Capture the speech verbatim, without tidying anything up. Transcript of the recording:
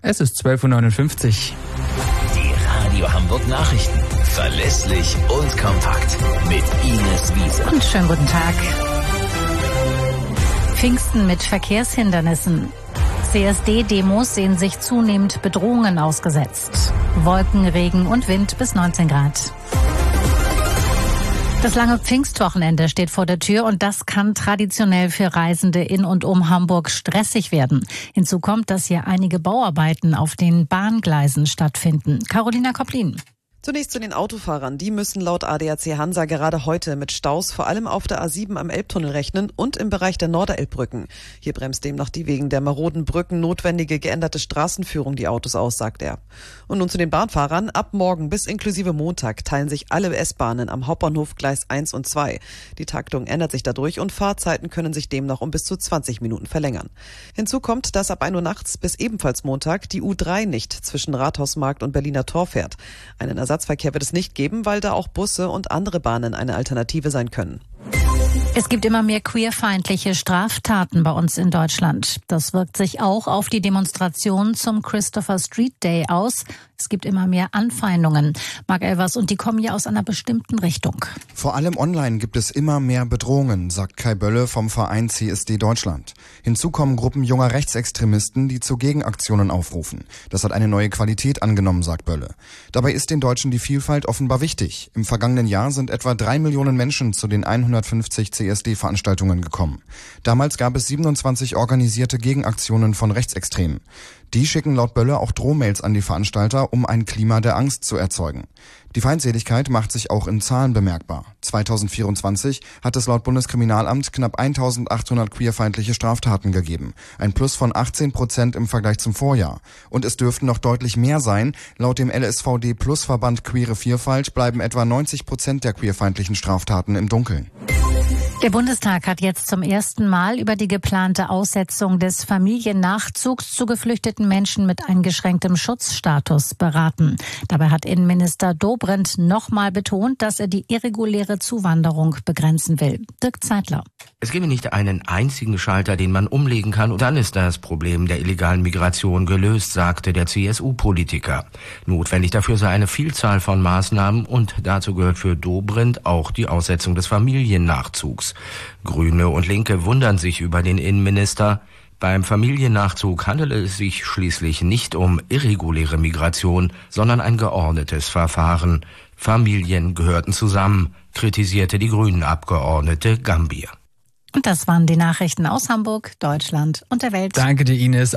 Es ist zwölf Uhr neunundfünfzig. Die Radio Hamburg Nachrichten. Verlässlich und kompakt. Mit Ines Wiese. Und schönen guten Tag. Pfingsten mit Verkehrshindernissen. C S D-Demos sehen sich zunehmend Bedrohungen ausgesetzt. Wolken, Regen und Wind bis neunzehn Grad. Das lange Pfingstwochenende steht vor der Tür und das kann traditionell für Reisende in und um Hamburg stressig werden. Hinzu kommt, dass hier einige Bauarbeiten auf den Bahngleisen stattfinden. Carolina Kopplin. Zunächst zu den Autofahrern. Die müssen laut A D A C Hansa gerade heute mit Staus vor allem auf der A sieben am Elbtunnel rechnen und im Bereich der Norderelbbrücken. Hier bremst demnach die wegen der maroden Brücken notwendige geänderte Straßenführung die Autos aus, sagt er. Und nun zu den Bahnfahrern. Ab morgen bis inklusive Montag teilen sich alle S-Bahnen am Hauptbahnhof Gleis eins und zwei. Die Taktung ändert sich dadurch und Fahrzeiten können sich demnach um bis zu zwanzig Minuten verlängern. Hinzu kommt, dass ab ein Uhr nachts bis ebenfalls Montag die U drei nicht zwischen Rathausmarkt und Berliner Tor fährt. Einen Ersatzverkehr wird es nicht geben, weil da auch Busse und andere Bahnen eine Alternative sein können. Es gibt immer mehr queerfeindliche Straftaten bei uns in Deutschland. Das wirkt sich auch auf die Demonstrationen zum Christopher Street Day aus. Es gibt immer mehr Anfeindungen. Marc Elvers, und die kommen ja aus einer bestimmten Richtung. Vor allem online gibt es immer mehr Bedrohungen, sagt Kai Bölle vom Verein C S D Deutschland. Hinzu kommen Gruppen junger Rechtsextremisten, die zu Gegenaktionen aufrufen. Das hat eine neue Qualität angenommen, sagt Bölle. Dabei ist den Deutschen die Vielfalt offenbar wichtig. Im vergangenen Jahr sind etwa drei Millionen Menschen zu den hundertfünfzig C S D-Veranstaltungen gekommen. Damals gab es siebenundzwanzig organisierte Gegenaktionen von Rechtsextremen. Die schicken laut Bölle auch Drohmails an die Veranstalter, um ein Klima der Angst zu erzeugen. Die Feindseligkeit macht sich auch in Zahlen bemerkbar. zweitausendvierundzwanzig hat es laut Bundeskriminalamt knapp eintausendachthundert queerfeindliche Straftaten gegeben. Ein Plus von achtzehn Prozent im Vergleich zum Vorjahr. Und es dürften noch deutlich mehr sein. Laut dem L S V D-Plus-Verband Queere Vielfalt bleiben etwa neunzig Prozent der queerfeindlichen Straftaten im Dunkeln. Der Bundestag hat jetzt zum ersten Mal über die geplante Aussetzung des Familiennachzugs zu geflüchteten Menschen mit eingeschränktem Schutzstatus beraten. Dabei hat Innenminister Dobrindt nochmal betont, dass er die irreguläre Zuwanderung begrenzen will. Dirk Zeitler. Es gebe nicht einen einzigen Schalter, den man umlegen kann, und dann ist das Problem der illegalen Migration gelöst, sagte der C S U-Politiker. Notwendig dafür sei eine Vielzahl von Maßnahmen und dazu gehört für Dobrindt auch die Aussetzung des Familiennachzugs. Grüne und Linke wundern sich über den Innenminister. Beim Familiennachzug handele es sich schließlich nicht um irreguläre Migration, sondern ein geordnetes Verfahren. Familien gehörten zusammen, kritisierte die Grünen-Abgeordnete Gambier. Und das waren die Nachrichten aus Hamburg, Deutschland und der Welt. Danke dir, Ines.